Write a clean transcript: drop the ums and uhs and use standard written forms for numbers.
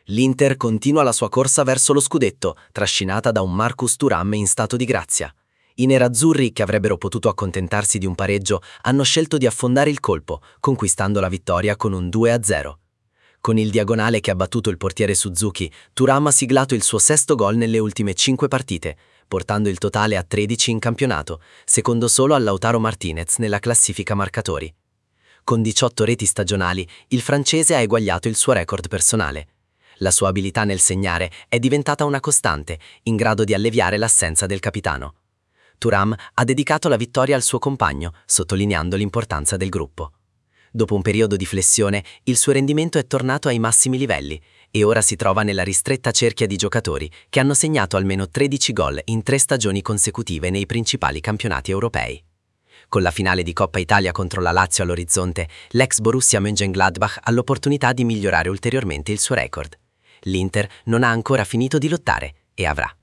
L'Inter continua la sua corsa verso lo scudetto, trascinata da un Marcus Thuram in stato di grazia. I nerazzurri, che avrebbero potuto accontentarsi di un pareggio, hanno scelto di affondare il colpo, conquistando la vittoria con un 2-0. Con il diagonale che ha battuto il portiere Suzuki, Thuram ha siglato il suo sesto gol nelle ultime 5 partite, portando il totale a 13 in campionato, secondo solo a Lautaro Martinez nella classifica marcatori. Con 18 reti stagionali, il francese ha eguagliato il suo record personale. La sua abilità nel segnare è diventata una costante, in grado di alleviare l'assenza del capitano. Thuram ha dedicato la vittoria al suo compagno, sottolineando l'importanza del gruppo. Dopo un periodo di flessione, il suo rendimento è tornato ai massimi livelli e ora si trova nella ristretta cerchia di giocatori che hanno segnato almeno 13 gol in 3 stagioni consecutive nei principali campionati europei. Con la finale di Coppa Italia contro la Lazio all'orizzonte, l'ex Borussia Mönchengladbach ha l'opportunità di migliorare ulteriormente il suo record. L'Inter non ha ancora finito di lottare e avrà